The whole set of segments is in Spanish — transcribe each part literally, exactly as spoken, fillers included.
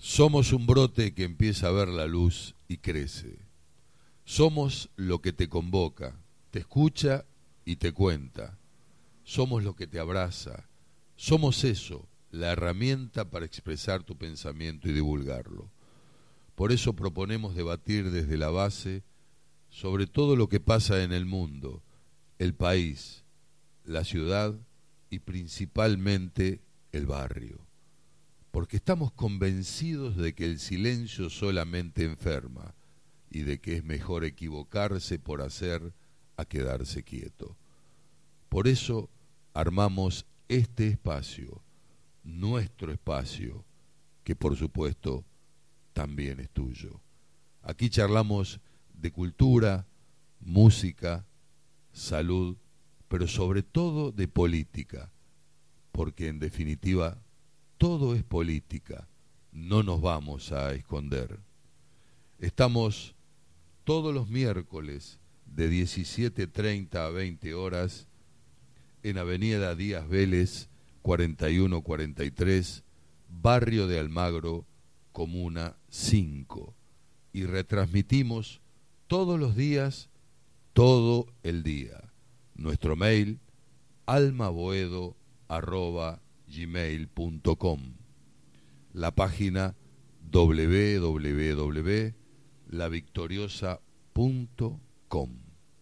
Somos un brote que empieza a ver la luz y crece. Somos lo que te convoca, te escucha y te cuenta. Somos lo que te abraza. Somos eso, la herramienta para expresar tu pensamiento y divulgarlo. Por eso proponemos debatir desde la base sobre todo lo que pasa en el mundo, el país, la ciudad y principalmente el barrio. Porque estamos convencidos de que el silencio solamente enferma y de que es mejor equivocarse por hacer a quedarse quieto. Por eso armamos este espacio, nuestro espacio, que por supuesto también es tuyo. Aquí charlamos de cultura, música, salud, pero sobre todo de política, porque en definitiva todo es política, no nos vamos a esconder. Estamos todos los miércoles de diecisiete treinta a veinte horas en Avenida Díaz Vélez, cuarenta y uno cuarenta y tres, Barrio de Almagro, Comuna cinco. Y retransmitimos todos los días, todo el día. Nuestro mail, almaboedo arroba gmail punto com. La página doble u doble u doble u punto la victoriosa punto com.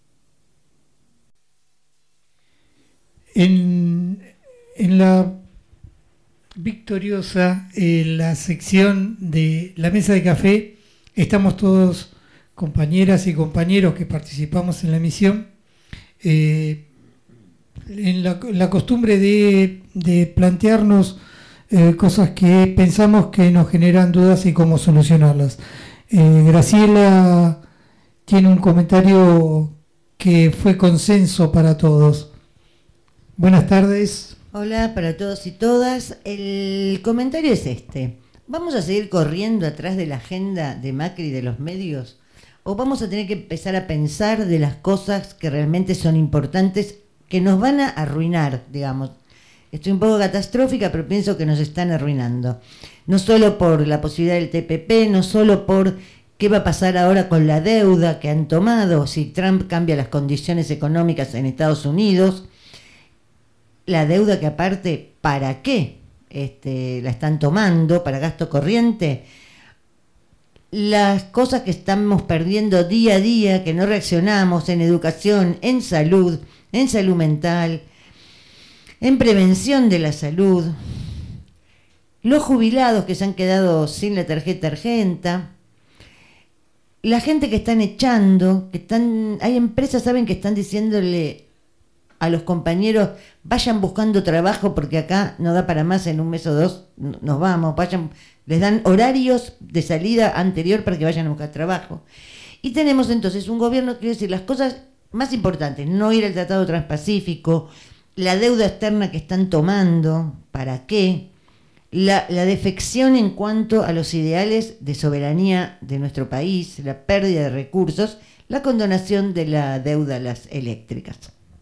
En, en la Victoriosa, en la sección de la mesa de café, estamos todos compañeras y compañeros que participamos en la emisión, eh, en la, la costumbre de, de plantearnos eh, cosas que pensamos que nos generan dudas y cómo solucionarlas. Eh, Graciela tiene un comentario que fue consenso para todos. Buenas tardes. Hola para todos y todas. El comentario es este. ¿Vamos a seguir corriendo atrás de la agenda de Macri y de los medios? ¿O vamos a tener que empezar a pensar de las cosas que realmente son importantes, que nos van a arruinar, digamos? Estoy un poco catastrófica, pero pienso que nos están arruinando. No solo por la posibilidad del T P P, no solo por qué va a pasar ahora con la deuda que han tomado, si Trump cambia las condiciones económicas en Estados Unidos. La deuda que aparte, ¿para qué este, la están tomando? ¿Para gasto corriente? Las cosas que estamos perdiendo día a día, que no reaccionamos en educación, en salud, en salud mental, en prevención de la salud, los jubilados que se han quedado sin la tarjeta argenta, la gente que están echando, que están, hay empresas, saben, que están diciéndole a los compañeros, vayan buscando trabajo porque acá no da para más, en un mes o dos nos vamos, vayan, les dan horarios de salida anterior para que vayan a buscar trabajo. Y tenemos entonces un gobierno, quiero decir, las cosas más importantes, no ir al Tratado Transpacífico, la deuda externa que están tomando, ¿para qué? La, la defección en cuanto a los ideales de soberanía de nuestro país, la pérdida de recursos, la condonación de la deuda a las eléctricas.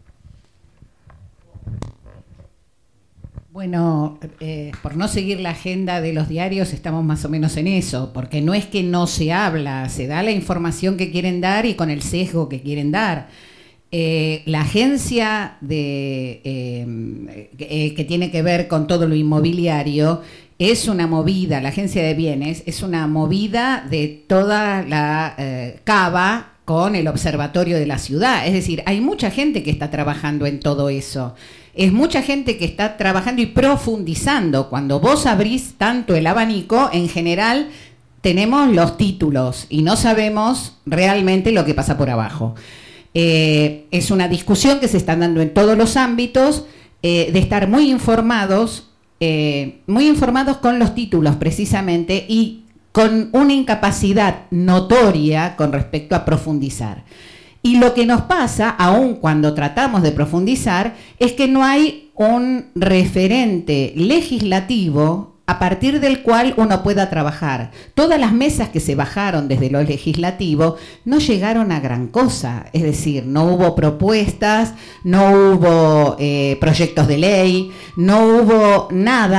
Bueno, eh, por no seguir la agenda de los diarios estamos más o menos en eso, porque no es que no se habla, se da la información que quieren dar y con el sesgo que quieren dar. Eh, la agencia de, eh, eh, que tiene que ver con todo lo inmobiliario es una movida, la agencia de bienes es una movida de toda la eh, cava con el observatorio de la ciudad, es decir, hay mucha gente que está trabajando en todo eso. Es mucha gente que está trabajando y profundizando. Cuando vos abrís tanto el abanico, en general tenemos los títulos y no sabemos realmente lo que pasa por abajo. Eh, es una discusión que se está dando en todos los ámbitos, eh, de estar muy informados, eh, muy informados con los títulos precisamente, y con una incapacidad notoria con respecto a profundizar. Y lo que nos pasa, aun cuando tratamos de profundizar, es que no hay un referente legislativo a partir del cual uno pueda trabajar. Todas las mesas que se bajaron desde lo legislativo no llegaron a gran cosa, es decir, no hubo propuestas, no hubo eh, proyectos de ley, no hubo nada que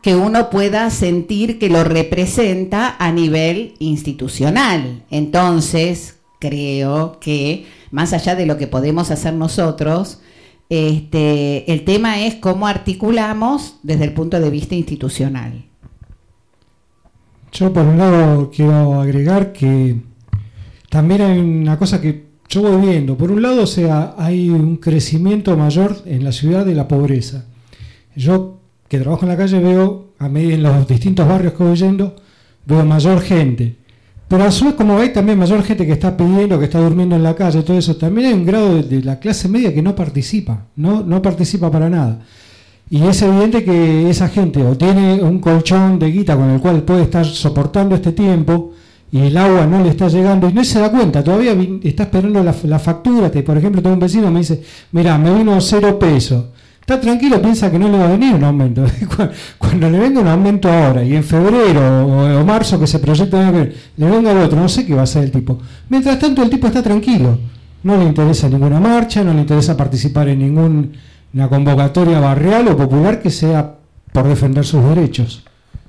que uno pueda sentir que lo representa a nivel institucional. Entonces, creo que más allá de lo que podemos hacer nosotros, este, el tema es cómo articulamos desde el punto de vista institucional. Yo por un lado quiero agregar que también hay una cosa que yo voy viendo. Por un lado, o sea, hay un crecimiento mayor en la ciudad de la pobreza. Yo que trabajo en la calle veo, a medida en los distintos barrios que voy yendo, veo mayor gente. Pero a su vez, como hay también mayor gente que está pidiendo, que está durmiendo en la calle, todo eso, también hay un grado de, de la clase media que no participa, no, no participa para nada. Y es evidente que esa gente o tiene un colchón de guita con el cual puede estar soportando este tiempo y el agua no le está llegando y no se da cuenta, todavía está esperando la, la factura. Te, por ejemplo, tengo un vecino que me dice, mira, me vino cero pesos. Está tranquilo, piensa que no le va a venir un aumento. Cuando le venga un aumento ahora y en febrero o, o marzo que se proyecta, le venga el otro, no sé qué va a hacer el tipo. Mientras tanto el tipo está tranquilo, no le interesa ninguna marcha, no le interesa participar en ninguna convocatoria barrial o popular que sea por defender sus derechos.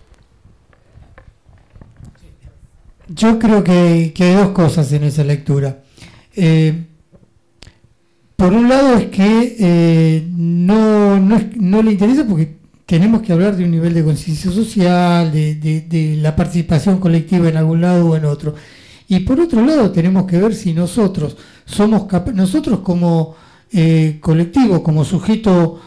Yo creo que, que hay dos cosas en esa lectura. Eh, Por un lado es que eh, no, no, no le interesa porque tenemos que hablar de un nivel de conciencia social, de, de, de la participación colectiva en algún lado o en otro. Y por otro lado tenemos que ver si nosotros somos capaces, nosotros como eh, colectivo, como sujeto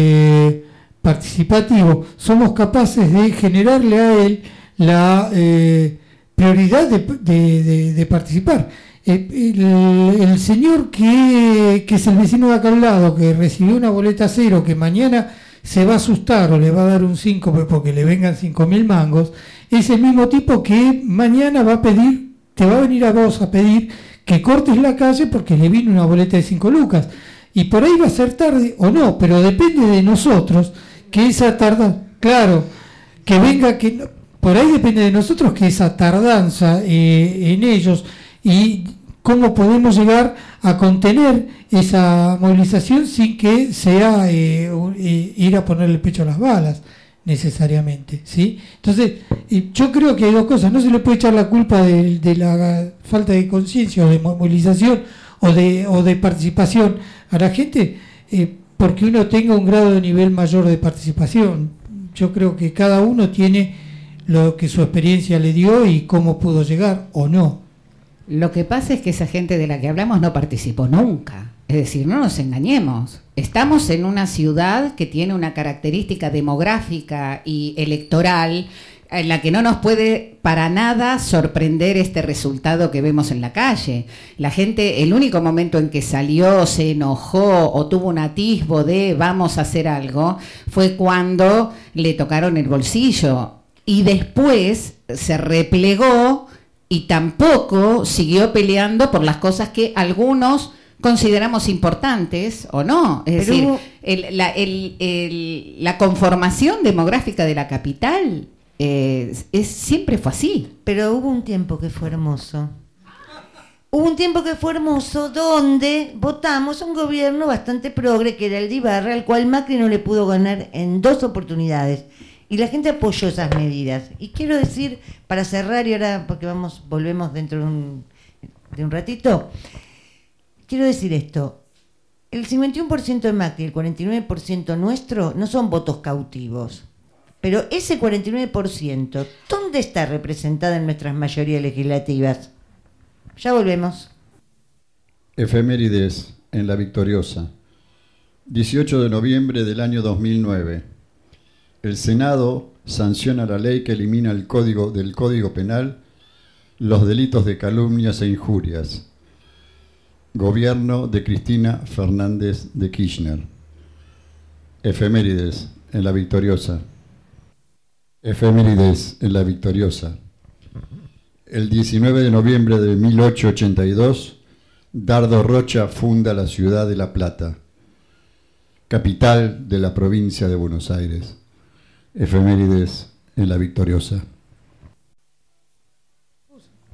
eh, participativo, somos capaces de generarle a él la eh, prioridad de, de, de, de participar. El, el señor que, que es el vecino de acá al lado, que recibió una boleta cero, que mañana se va a asustar o le va a dar un cinco porque le vengan cinco mil mangos, es el mismo tipo que mañana va a pedir, te va a venir a vos a pedir que cortes la calle porque le vino una boleta de cinco lucas. Y por ahí va a ser tarde o no, pero depende de nosotros que esa tardanza, claro, que venga, que por ahí depende de nosotros que esa tardanza eh, en ellos y cómo podemos llegar a contener esa movilización sin que sea eh, eh, ir a ponerle pecho a las balas necesariamente, ¿sí? Entonces, eh, yo creo que hay dos cosas, no se le puede echar la culpa de, de la falta de conciencia o de movilización o de, o de participación a la gente eh, porque uno tenga un grado de nivel mayor de participación. Yo creo que cada uno tiene lo que su experiencia le dio y cómo pudo llegar o no. Lo que pasa es que esa gente de la que hablamos no participó nunca. Es decir, no nos engañemos. Estamos en una ciudad que tiene una característica demográfica y electoral en la que no nos puede para nada sorprender este resultado que vemos en la calle. La gente, el único momento en que salió, se enojó o tuvo un atisbo de vamos a hacer algo, fue cuando le tocaron el bolsillo. Y después se replegó y tampoco siguió peleando por las cosas que algunos consideramos importantes o no. Es Pero decir, hubo... el, la, el, el, la conformación demográfica de la capital eh, es, siempre fue así. Pero hubo un tiempo que fue hermoso. Hubo un tiempo que fue hermoso donde votamos un gobierno bastante progre, que era el de Ibarra, al cual Macri no le pudo ganar en dos oportunidades. Y la gente apoyó esas medidas. Y quiero decir, para cerrar, y ahora porque vamos, volvemos dentro de un, de un ratito, quiero decir esto. El cincuenta y uno por ciento de Macri y el cuarenta y nueve por ciento nuestro no son votos cautivos. Pero ese cuarenta y nueve por ciento, ¿dónde está representada en nuestras mayorías legislativas? Ya volvemos. Efemérides en La Victoriosa. dieciocho de noviembre del año dos mil nueve. El Senado sanciona la ley que elimina el código, del Código Penal los delitos de calumnias e injurias. Gobierno de Cristina Fernández de Kirchner. Efemérides en La Victoriosa. Efemérides en La Victoriosa. El diecinueve de noviembre de mil ochocientos ochenta y dos, Dardo Rocha funda la ciudad de La Plata, capital de la provincia de Buenos Aires. Efemérides en La Victoriosa.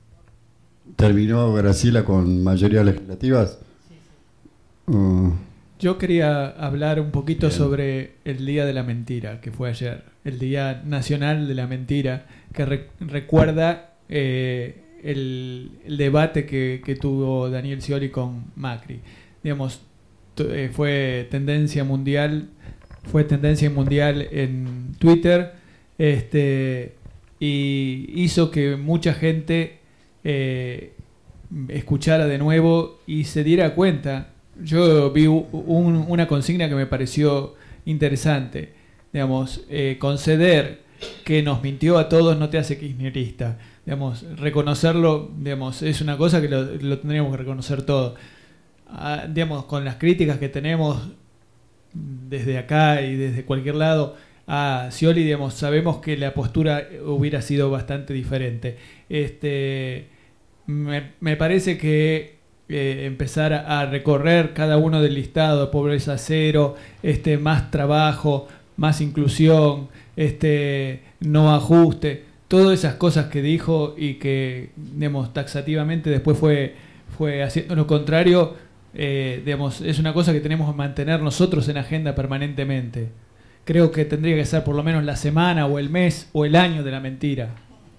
¿Terminó Graciela con mayorías legislativas? Uh, Yo quería hablar un poquito Bien. sobre el Día de la Mentira, que fue ayer, el Día Nacional de la Mentira, que re- recuerda eh, el, el debate que, que tuvo Daniel Scioli con Macri. Digamos, t- eh, fue tendencia mundial, fue tendencia mundial en Twitter, este, y hizo que mucha gente eh, escuchara de nuevo y se diera cuenta. Yo vi un, una consigna que me pareció interesante. Digamos, eh, conceder que nos mintió a todos no te hace kirchnerista. Digamos, reconocerlo, digamos, es una cosa que lo, lo tendríamos que reconocer todos. Ah, digamos, con las críticas que tenemos desde acá y desde cualquier lado a Scioli, digamos, sabemos que la postura hubiera sido bastante diferente. Este, me, me parece que Eh, empezar a, a recorrer cada uno del listado, pobreza cero, este, más trabajo, más inclusión, este, no ajuste, todas esas cosas que dijo y que, digamos, taxativamente después fue, fue haciendo lo contrario, eh, digamos, es una cosa que tenemos que mantener nosotros en agenda permanentemente. Creo que tendría que ser por lo menos la semana o el mes o el año de la mentira.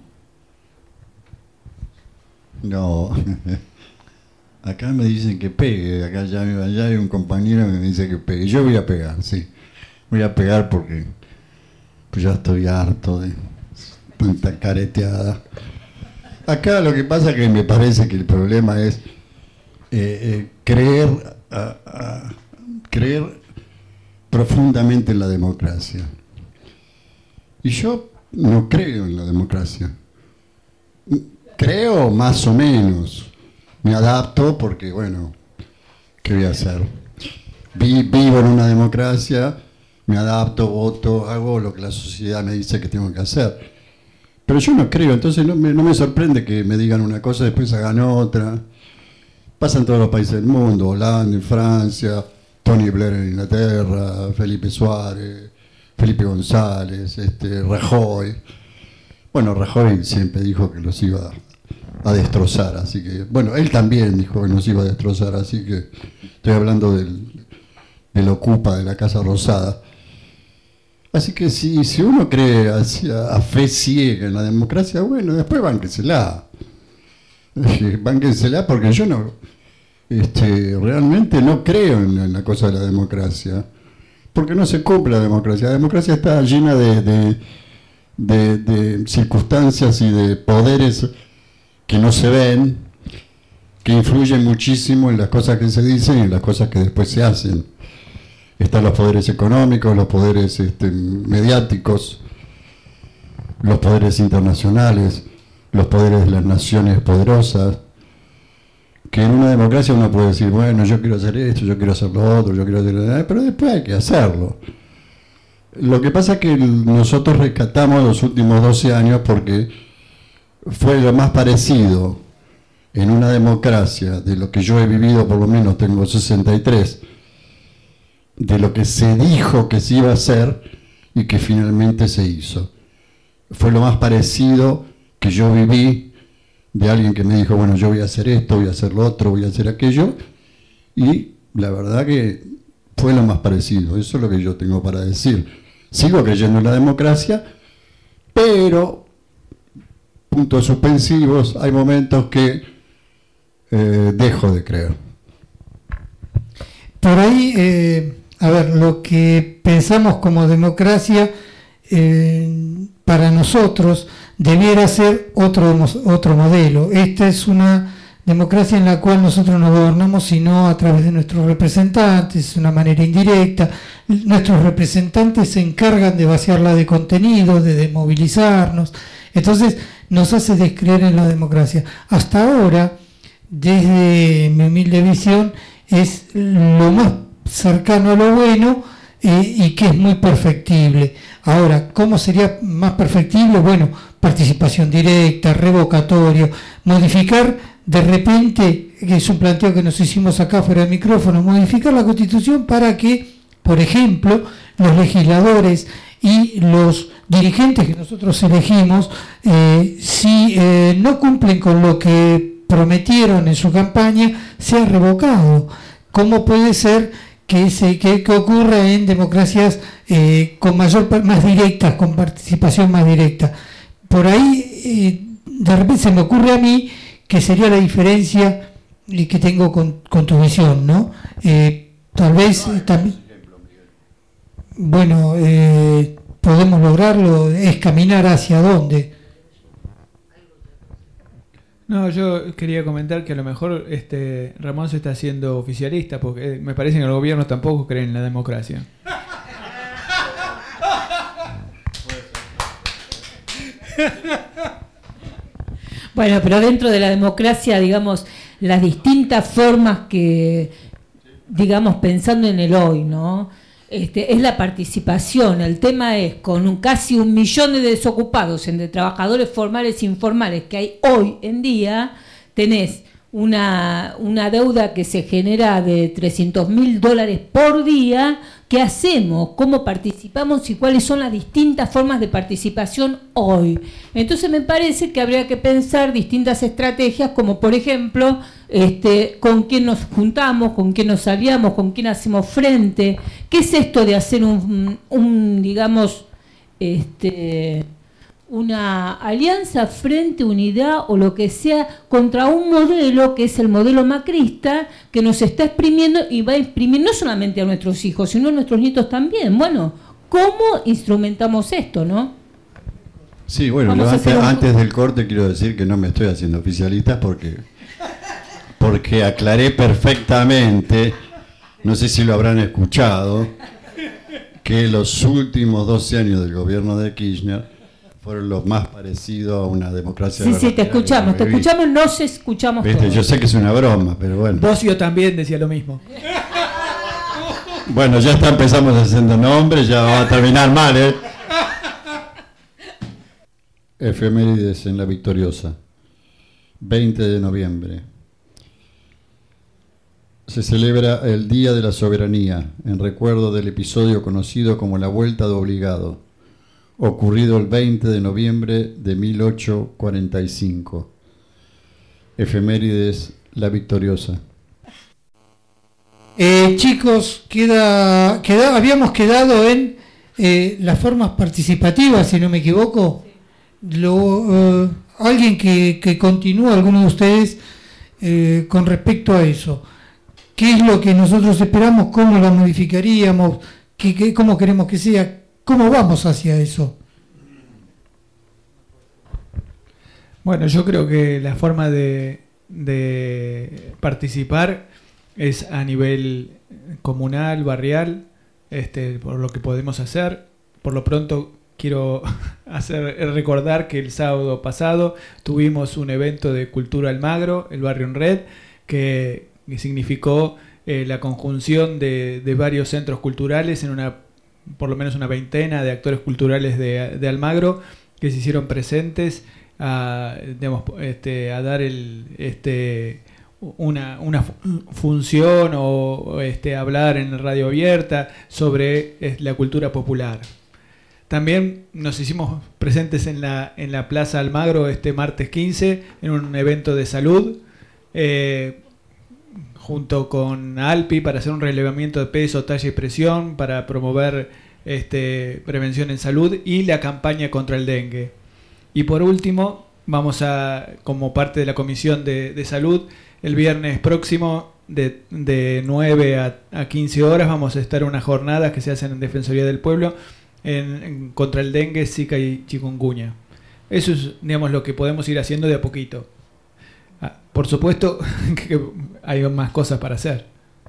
No. Acá me dicen que pegue, acá ya, allá hay un compañero que me dice que pegue. Yo voy a pegar, sí. Voy a pegar porque pues ya estoy harto de tanta careteada. Acá lo que pasa es que me parece que el problema es eh, eh, creer, a, a, creer profundamente en la democracia. Y yo no creo en la democracia. Creo más o menos. Me adapto porque, bueno, ¿qué voy a hacer? Vi, vivo en una democracia, me adapto, voto, hago lo que la sociedad me dice que tengo que hacer. Pero yo no creo, entonces no me, no me sorprende que me digan una cosa y después hagan otra. Pasa en todos los países del mundo, Holanda, Francia, Tony Blair en Inglaterra, Felipe Suárez, Felipe González, este, Rajoy. Bueno, Rajoy siempre dijo que los iba a... a destrozar, así que, bueno, él también dijo que nos iba a destrozar, así que estoy hablando del, del Ocupa, de la Casa Rosada. Así que si, si uno cree hacia, a fe ciega en la democracia, bueno, después bánquensela. Bánquensela porque yo no, este, realmente no creo en, en la cosa de la democracia, porque no se cumple la democracia. La democracia está llena de, de, de, de circunstancias y de poderes que no se ven, que influyen muchísimo en las cosas que se dicen y en las cosas que después se hacen. Están los poderes económicos, los poderes este, mediáticos, los poderes internacionales, los poderes de las naciones poderosas, que en una democracia uno puede decir, bueno, yo quiero hacer esto, yo quiero hacer lo otro, yo quiero hacer... pero después hay que hacerlo. Lo que pasa es que nosotros rescatamos los últimos doce años porque fue lo más parecido en una democracia de lo que yo he vivido, por lo menos tengo sesenta y tres, de lo que se dijo que se iba a hacer y que finalmente se hizo. Fue lo más parecido que yo viví de alguien que me dijo, bueno, yo voy a hacer esto, voy a hacer lo otro, voy a hacer aquello, y la verdad que fue lo más parecido. Eso es lo que yo tengo para decir. Sigo creyendo en la democracia, pero... puntos suspensivos, hay momentos que eh, dejo de creer. Por ahí, eh, a ver, lo que pensamos como democracia, eh, para nosotros debiera ser otro, otro modelo. Esta es una democracia en la cual nosotros no gobernamos sino a través de nuestros representantes, de una manera indirecta. Nuestros representantes se encargan de vaciarla de contenido, de desmovilizarnos. Entonces, nos hace descreer en la democracia. Hasta ahora, desde mi humilde visión, es lo más cercano a lo bueno eh, y que es muy perfectible. Ahora, ¿cómo sería más perfectible? Bueno, participación directa, revocatorio, modificar de repente, que es un planteo que nos hicimos acá fuera del micrófono, modificar la Constitución para que, por ejemplo, los legisladores y los dirigentes que nosotros elegimos, eh, si eh, no cumplen con lo que prometieron en su campaña, sea revocado. ¿Cómo puede ser que, se, que, que ocurre en democracias eh, con mayor, más directas, con participación más directa. Por ahí, eh, de repente se me ocurre a mí que sería la diferencia eh, que tengo con, con tu visión, ¿no? Eh, tal vez eh, también, bueno, eh, podemos lograrlo, es caminar hacia dónde. No, yo quería comentar que a lo mejor este Ramón se está haciendo oficialista, porque me parece que el gobierno tampoco cree en la democracia. Bueno, pero dentro de la democracia, digamos, las distintas formas que, digamos, pensando en el hoy, ¿no? Este, es la participación. El tema es, con un, casi un millón de desocupados entre trabajadores formales e informales que hay hoy en día, tenés una, una deuda que se genera de trescientos mil dólares por día. ¿Qué hacemos? ¿Cómo participamos? ¿Y cuáles son las distintas formas de participación hoy? Entonces me parece que habría que pensar distintas estrategias, como por ejemplo, este, con quién nos juntamos, con quién nos aliamos, con quién hacemos frente. ¿Qué es esto de hacer un, un digamos, este, una alianza, frente, unidad o lo que sea contra un modelo que es el modelo macrista, que nos está exprimiendo y va a exprimir no solamente a nuestros hijos, sino a nuestros nietos también? Bueno, ¿cómo instrumentamos esto, no? Sí, bueno, yo antes, un... antes del corte quiero decir que no me estoy haciendo oficialista porque, porque aclaré perfectamente, no sé si lo habrán escuchado, que los últimos doce años del gobierno de Kirchner fueron los más parecidos a una democracia. Sí, sí, te escuchamos, te escuchamos, nos escuchamos todos. Yo sé que es una broma, pero bueno. Vos yo también decía lo mismo. Bueno, ya está, empezamos haciendo nombres, ya va a terminar mal, ¿eh? Efemérides en la Victoriosa. veinte de noviembre. Se celebra el Día de la Soberanía, en recuerdo del episodio conocido como la Vuelta de Obligado, ocurrido el veinte de noviembre de mil ochocientos cuarenta y cinco. Efemérides La Victoriosa. Eh, chicos, queda, queda, habíamos quedado en eh, las formas participativas, si no me equivoco. Lo, eh, alguien que, que continúe, alguno de ustedes, eh, con respecto a eso. ¿Qué es lo que nosotros esperamos? ¿Cómo la modificaríamos? ¿Qué, qué, ¿Cómo queremos que sea? ¿Cómo vamos hacia eso? Bueno, yo creo que la forma de, de participar es a nivel comunal, barrial, este, por lo que podemos hacer. Por lo pronto quiero hacer recordar que el sábado pasado tuvimos un evento de Cultura Almagro, el Barrio en Red, que, que significó eh, la conjunción de, de varios centros culturales en una, por lo menos una veintena de actores culturales de, de Almagro que se hicieron presentes a, digamos, este, a dar el, este, una, una función o este, hablar en radio abierta sobre la cultura popular. También nos hicimos presentes en la, en la Plaza Almagro este martes quince en un evento de salud, eh, junto con ALPI, para hacer un relevamiento de peso, talla y presión, para promover este, prevención en salud y la campaña contra el dengue. Y por último, vamos a, como parte de la Comisión de, de Salud, el viernes próximo de, de nueve a, a quince horas vamos a estar en unas jornadas que se hacen en Defensoría del Pueblo en, en, contra el dengue, zika y chikungunya. Eso es, digamos, lo que podemos ir haciendo de a poquito. Ah, por supuesto que hay más cosas para hacer.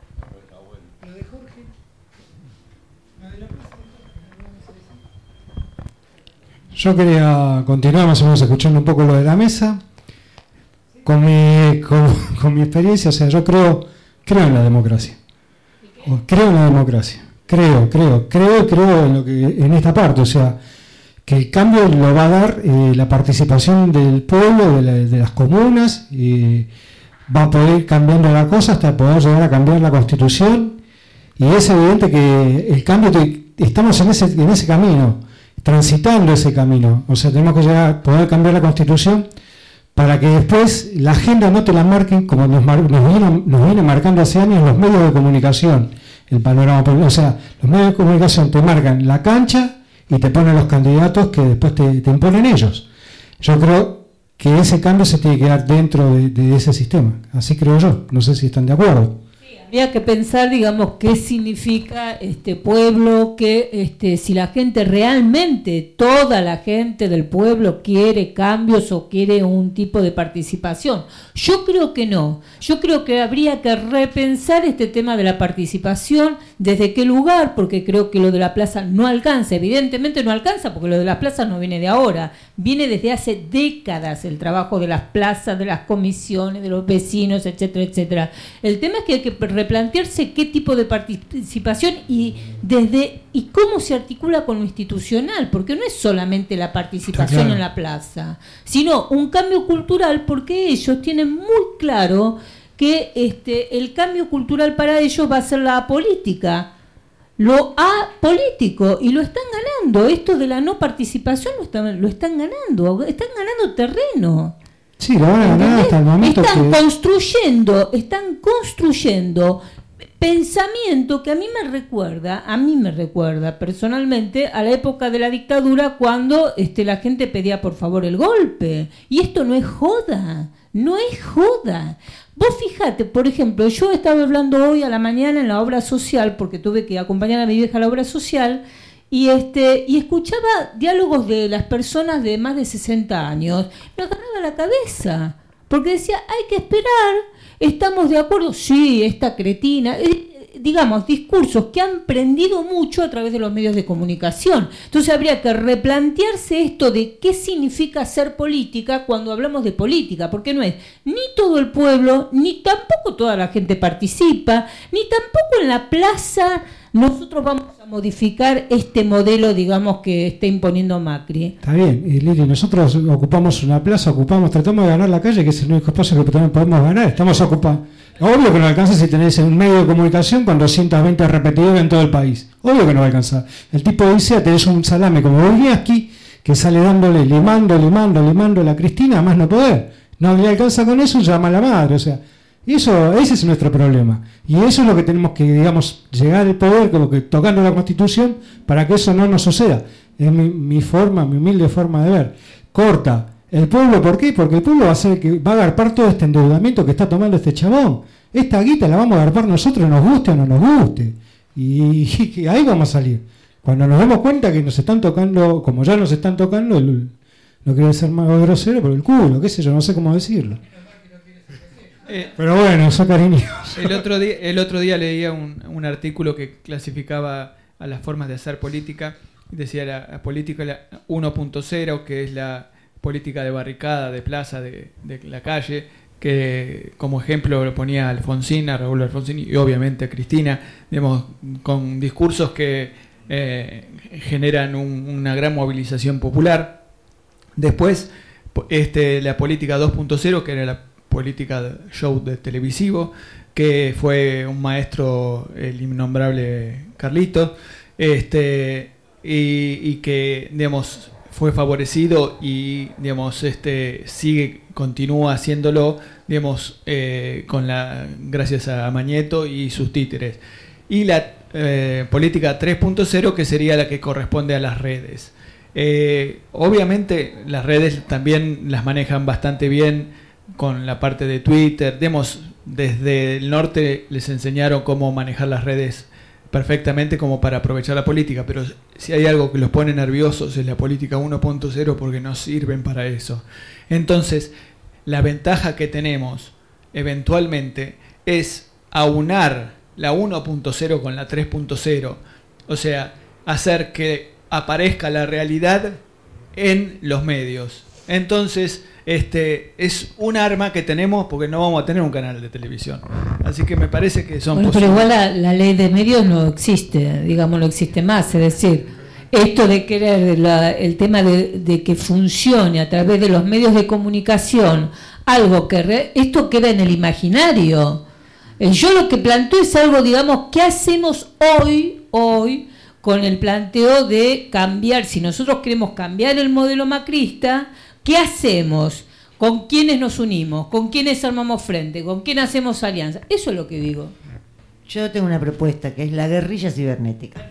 Yo quería continuar más o menos escuchando un poco lo de la mesa. Con mi, con, con mi experiencia, o sea, yo creo, creo en la democracia. Creo en la democracia. Creo, creo, creo, creo en lo que, en esta parte, o sea, que el cambio lo va a dar eh, la participación del pueblo, de, la, de las comunas, y va a poder ir cambiando la cosa hasta poder llegar a cambiar la Constitución. Y es evidente que el cambio, te, estamos en ese, en ese camino, transitando ese camino. O sea, tenemos que llegar a poder cambiar la Constitución para que después la agenda no te la marquen como nos, mar, nos, viene, nos viene marcando hace años los medios de comunicación. el panorama político. O sea, los medios de comunicación te marcan la cancha y te ponen los candidatos que después te, te imponen ellos. Yo creo que ese cambio se tiene que dar dentro de, de ese sistema. Así creo yo. No sé si están de acuerdo. Habría que pensar, digamos, qué significa este pueblo, que este, si la gente realmente, toda la gente del pueblo quiere cambios o quiere un tipo de participación. Yo creo que no. Yo creo que habría que repensar este tema de la participación, desde qué lugar, porque creo que lo de la plaza no alcanza. Evidentemente no alcanza, porque lo de las plazas no viene de ahora. Viene desde hace décadas el trabajo de las plazas, de las comisiones, de los vecinos, etcétera, etcétera. El tema es que hay que replantearse qué tipo de participación y desde y cómo se articula con lo institucional, porque no es solamente la participación claro. en la plaza, sino un cambio cultural, porque ellos tienen muy claro que este el cambio cultural para ellos va a ser la política. Lo apolítico, y lo están ganando. Esto de la no participación lo están, lo están ganando, están ganando terreno. Sí, lo van a ganar hasta el momento. Están que... construyendo, están construyendo pensamiento que a mí me recuerda, a mí me recuerda personalmente a la época de la dictadura, cuando este, la gente pedía por favor el golpe. Y esto no es joda, no es joda. Vos fijate, por ejemplo, yo estaba hablando hoy a la mañana en la obra social, porque tuve que acompañar a mi vieja a la obra social, y este y escuchaba diálogos de las personas de más de sesenta años. Me agarraba la cabeza, porque decía, hay que esperar, estamos de acuerdo, sí, esta cretina... Eh, digamos, discursos que han prendido mucho a través de los medios de comunicación. Entonces habría que replantearse esto de qué significa hacer política cuando hablamos de política, porque no es ni todo el pueblo, ni tampoco toda la gente participa, ni tampoco en la plaza nosotros vamos a modificar este modelo, digamos, que está imponiendo Macri. Está bien, y Lili, nosotros ocupamos una plaza, ocupamos, tratamos de ganar la calle, que es el único espacio que también podemos ganar, estamos ocupados. Obvio que no alcanza si tenés un medio de comunicación con doscientos veinte repetidores en todo el país. Obvio que no va a alcanzar. El tipo dice, tenés un salame como Boliaski, que sale dándole, limando, limando, limando a la Cristina, a más no poder. No le alcanza con eso, llama a la madre. O sea, eso, ese es nuestro problema. Y eso es lo que tenemos que, digamos, llegar al poder, como que tocando la Constitución, para que eso no nos suceda. Es mi, mi forma, mi humilde forma de ver. Corta. ¿El pueblo por qué? Porque el pueblo va a ser que va a agarpar todo este endeudamiento que está tomando este chabón. Esta guita la vamos a agarpar nosotros, nos guste o no nos guste. Y, y ahí vamos a salir. Cuando nos damos cuenta que nos están tocando, como ya nos están tocando, el, no quiero ser más grosero, pero el culo, qué sé yo, no sé cómo decirlo. Eh, pero bueno, eso cariño. El otro día, el otro día leía un, un artículo que clasificaba a las formas de hacer política. Decía la, la política uno punto cero, que es la política de barricada, de plaza, de, de la calle, que como ejemplo lo ponía Alfonsín, a Raúl Alfonsín y obviamente a Cristina, digamos, con discursos que eh, generan un, una gran movilización popular. Después, este, la política dos punto cero, que era la política de show de televisivo, que fue un maestro, el innombrable Carlito, este, y, y que, digamos, fue favorecido y, digamos, este sigue, continúa haciéndolo, digamos, eh, con la gracias a Mañeto y sus títeres. Y la eh, política tres punto cero, que sería la que corresponde a las redes. Eh, obviamente las redes también las manejan bastante bien con la parte de Twitter. Digamos, desde el norte les enseñaron cómo manejar las redes perfectamente como para aprovechar la política, pero si hay algo que los pone nerviosos es la política uno punto cero, porque no sirven para eso. Entonces, la ventaja que tenemos eventualmente es aunar la uno punto cero con la tres punto cero, o sea, hacer que aparezca la realidad en los medios. Entonces, este es un arma que tenemos, porque no vamos a tener un canal de televisión. Así que me parece que son bueno, posibles. Pero igual la, la ley de medios no existe, digamos, no existe más. Es decir, esto de querer la, el tema de, de que funcione a través de los medios de comunicación, algo que re, esto queda en el imaginario. Yo lo que planteo es algo, digamos, ¿qué hacemos hoy, hoy, con el planteo de cambiar? Si nosotros queremos cambiar el modelo macrista, ¿qué hacemos? ¿Con quiénes nos unimos? ¿Con quiénes armamos frente? ¿Con quién hacemos alianza? Eso es lo que digo. Yo tengo una propuesta, que es la guerrilla cibernética.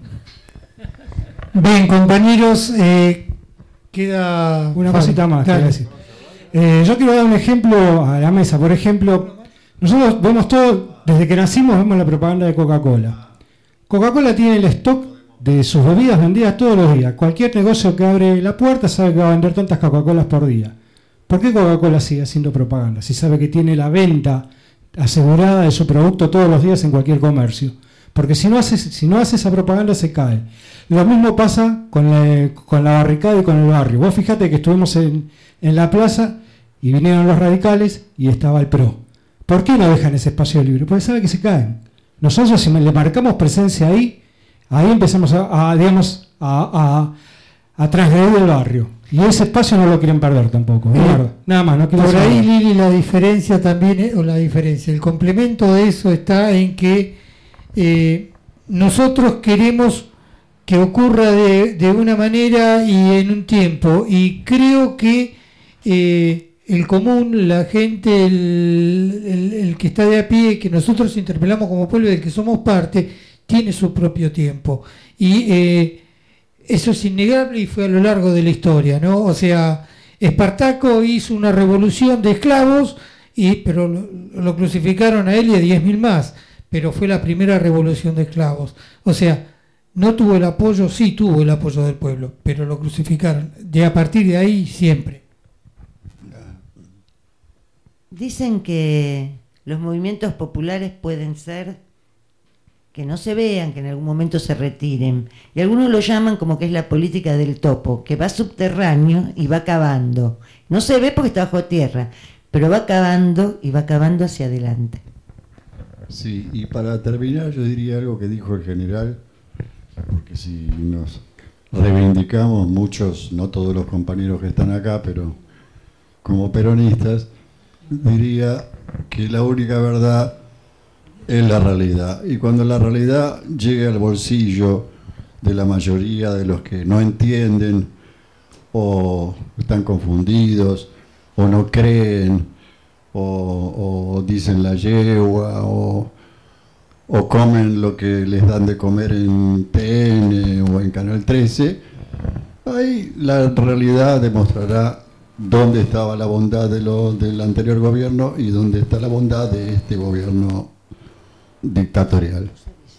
Bien, compañeros, eh, queda... Una Fabi, cosita más, dale. quería decir. Eh, yo quiero dar un ejemplo a la mesa. Por ejemplo, nosotros vemos todo, desde que nacimos vemos la propaganda de Coca-Cola. Coca-Cola tiene el stock de sus bebidas vendidas todos los días. Cualquier negocio que abre la puerta sabe que va a vender tantas Coca-Colas por día. ¿Por qué Coca-Cola sigue haciendo propaganda? Si sabe que tiene la venta asegurada de su producto todos los días en cualquier comercio. Porque si no hace, si no hace esa propaganda se cae. Lo mismo pasa con la, con la barricada y con el barrio. Vos fíjate que estuvimos en, en la plaza y vinieron los radicales y estaba el P R O. ¿Por qué no dejan ese espacio libre? Porque saben que se caen. Nosotros si le marcamos presencia ahí, ahí empezamos a, a digamos, a, a, a transgredir el barrio. Y ese espacio no lo quieren perder tampoco. Eh, Nada más, no quiero Por ahí, saber. Lili, la diferencia también, es- o la diferencia, el complemento de eso está en que eh, nosotros queremos que ocurra de, de una manera y en un tiempo. Y creo que eh, el común, la gente, el, el- el que está de a pie, que nosotros interpelamos como pueblo del que somos parte, tiene su propio tiempo. Y eh, eso es innegable y fue a lo largo de la historia, ¿no? O sea, Espartaco hizo una revolución de esclavos, y, pero lo, lo crucificaron a él y a diez mil más, pero fue la primera revolución de esclavos. O sea, no tuvo el apoyo, sí tuvo el apoyo del pueblo, pero lo crucificaron. De a partir de ahí, siempre. Dicen que los movimientos populares pueden ser que no se vean, que en algún momento se retiren. Y algunos lo llaman como que es la política del topo, que va subterráneo y va cavando. No se ve porque está bajo tierra, pero va cavando y va cavando hacia adelante. Sí, y para terminar yo diría algo que dijo el general, porque si nos reivindicamos muchos, no todos los compañeros que están acá, pero como peronistas, diría que la única verdad es la realidad. Y cuando la realidad llegue al bolsillo de la mayoría de los que no entienden o están confundidos o no creen o, o dicen la yegua o, o comen lo que les dan de comer en T N o en Canal trece, ahí la realidad demostrará dónde estaba la bondad de lo, del anterior gobierno y dónde está la bondad de este gobierno dictatorial.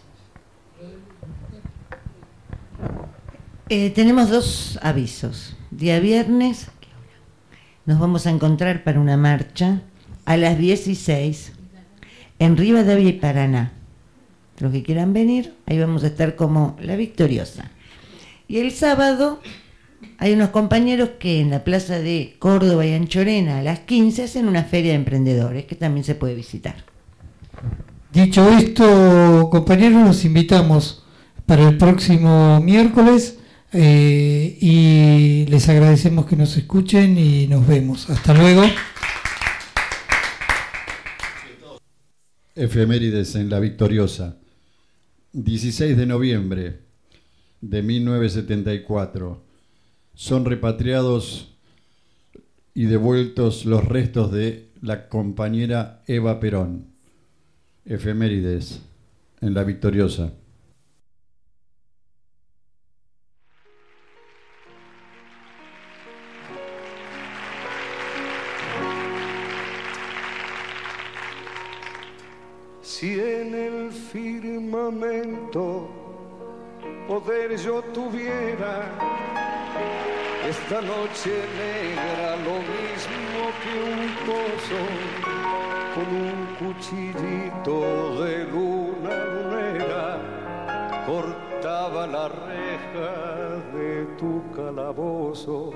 Eh, tenemos dos avisos. Día viernes nos vamos a encontrar para una marcha a las dieciséis en Rivadavia y Paraná. Los que quieran venir, ahí vamos a estar como La Victoriosa. Y el sábado hay unos compañeros que en la plaza de Córdoba y Anchorena a las quince hacen una feria de emprendedores que también se puede visitar. Dicho esto, compañeros, los invitamos para el próximo miércoles eh, y les agradecemos que nos escuchen y nos vemos. Hasta luego. Efemérides en La Victoriosa. dieciséis de noviembre de mil novecientos setenta y cuatro. Son repatriados y devueltos los restos de la compañera Eva Perón. Efemérides en La Victoriosa. Si en el firmamento poder yo tuviera, esta noche negra lo mismo que un pozo, con un cuchillito de luna lunera, cortaba la reja de tu calabozo.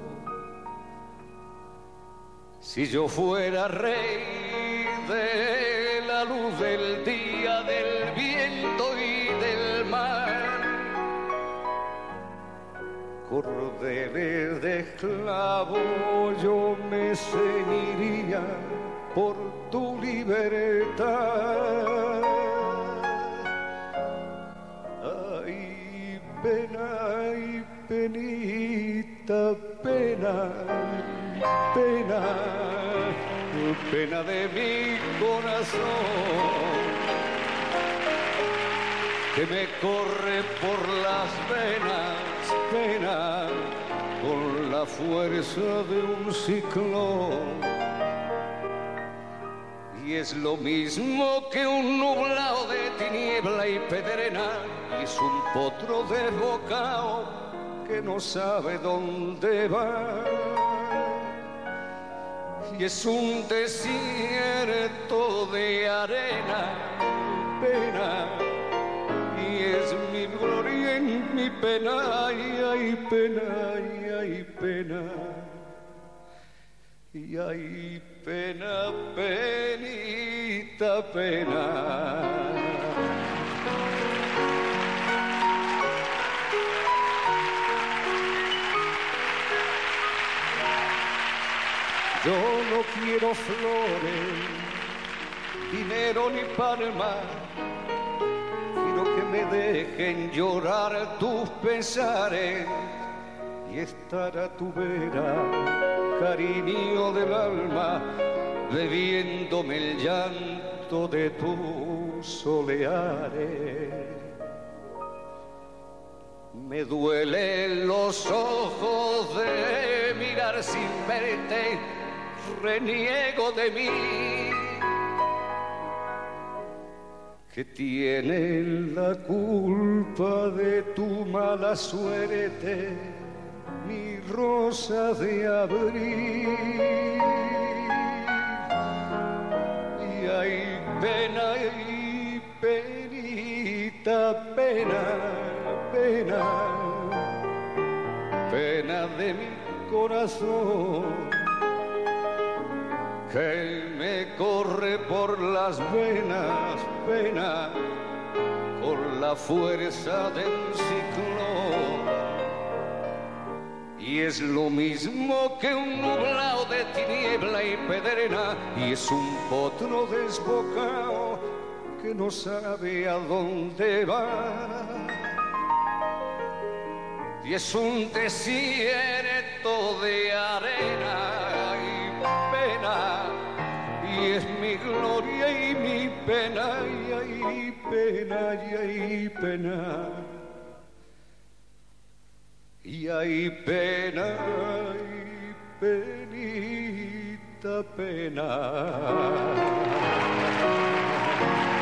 Si yo fuera rey de la luz del día, del viento y del mar, cordeles de esclavo yo me ceñiría por tu libertad. Ay, pena y penita, pena, pena, pena de mi corazón. que me corre por las venas, pena, con la fuerza de un ciclón. Y es lo mismo que un nublado de tiniebla y pedrena, y es un potro desbocado que no sabe dónde va. Y es un desierto de arena, pena, y es mi gloria en mi pena, y hay pena, y hay pena. Y hay pena, penita, pena. Yo no quiero flores, dinero ni palma, quiero que me dejen llorar tus pesares y estar a tu vera, cariño del alma, bebiéndome el llanto de tus soleares. Me duelen los ojos de mirar sin verte, reniego de mí, que tienen la culpa de tu mala suerte, mi rosa de abril. Y hay pena y penita, pena, pena, pena de mi corazón, que me corre por las venas, pena, con la fuerza del ciclón. Y es lo mismo que un nublado de tiniebla y pedrena, y es un potro desbocado que no sabe a dónde va. Y es un desierto de arena y pena, y es mi gloria y mi pena, y hay pena, y hay pena. Y hay pena y penita, pena.